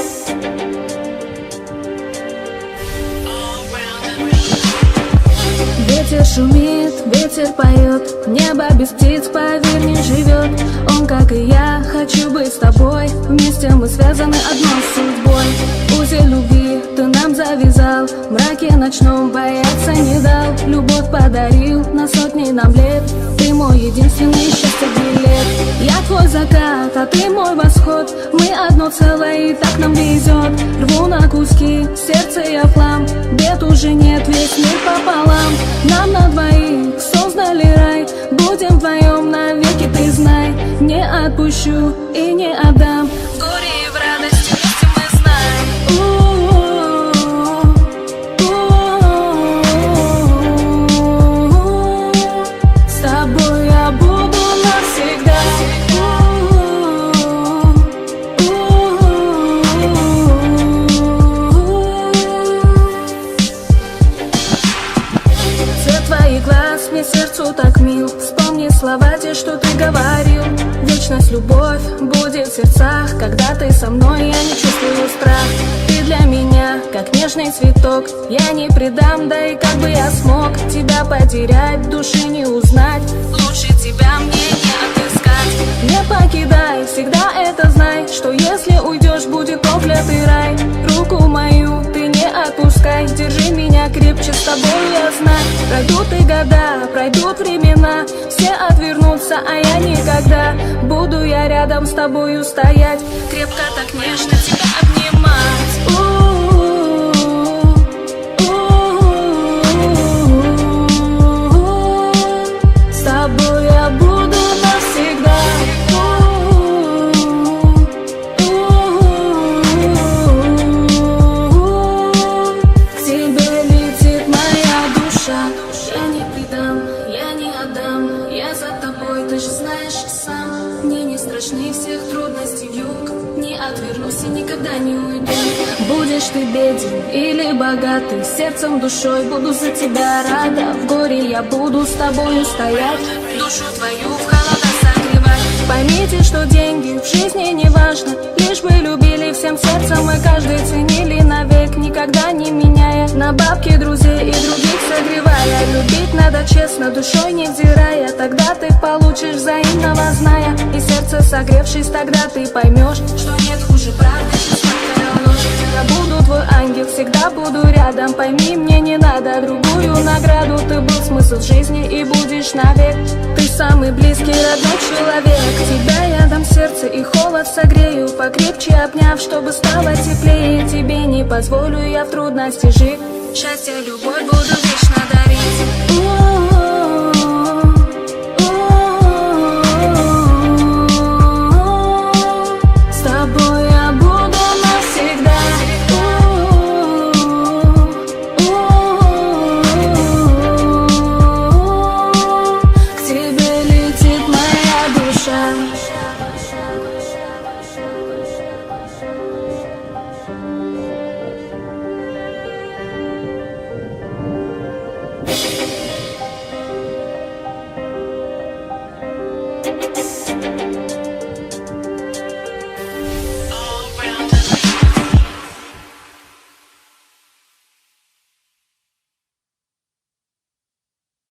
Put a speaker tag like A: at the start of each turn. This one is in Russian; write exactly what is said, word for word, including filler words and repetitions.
A: Ветер шумит, ветер поет, небо без птиц, поверь, не живет. Он, как и я, хочу быть с тобой, вместе мы связаны одной судьбой. Узел любви ты нам завязал, в мраке ночном бояться не дал. Любовь подарил на сотни нам лет, ты мой единственный счастье билет. Я твой закат, а ты мой восход, мы одно целое и так нам везет. Рву на куски, сердце я флам, бед уже нет, весь мир пополам. Нам на двоих создали рай, будем вдвоем навеки, ты знай. Не отпущу и не отдам, в горе и в радости вместе мы знаем. С тобой я буду навсегда. Цвет твоих глаз мне сердцу так мил, вспомни слова те, что ты говорил. Вечность, любовь будет в сердцах, когда ты со мной, я не чувствую страх. Ты для меня, как нежный цветок, я не предам, да и как бы я смог тебя потерять, души не узнать. Лучше тебя мне не отыскать. Не покидай, всегда это знай, что если уйдешь, будет проклятый рай. Руку мою ты не отпускай, держи меня крепче, с тобой я знаю. Пройдут и года, пройдут времена, все отвернутся, а я никогда. Буду я рядом с тобою стоять, крепко так нежно тебя обнимать. С тобой я буду навсегда. К тебе летит моя душа, я не предам, я не отдам, я за тобой, ты же знаешь сам. Мне не страшны всех трудностей вьюг, не отвернусь и никогда не уйду. Будешь ты беден или богатый, сердцем, душой буду за тебя рада. В горе я буду с тобою стоять, душу твою в холода согревать. Поймите, что деньги в жизни не важно, лишь бы любили всем сердцем и каждый ценили навек, никогда не меняя, на бабки друзей и других согревая. Любить надо честно, душой не взирая, тогда ты получишь взаимного зная. И сердце согревшись, тогда ты поймешь, что нет хуже правды, чем сладкая ложь. Я буду твой ангел, всегда буду рядом, пойми, мне не надо другую награду. Ты был смысл жизни и будешь навек, ты самый близкий, родной человек. Тебя я дам сердце и холод согрею, покрепче обняв, чтобы стало теплее. Тебе не позволю я в трудности жить, счастье, любовь буду вечно дарить.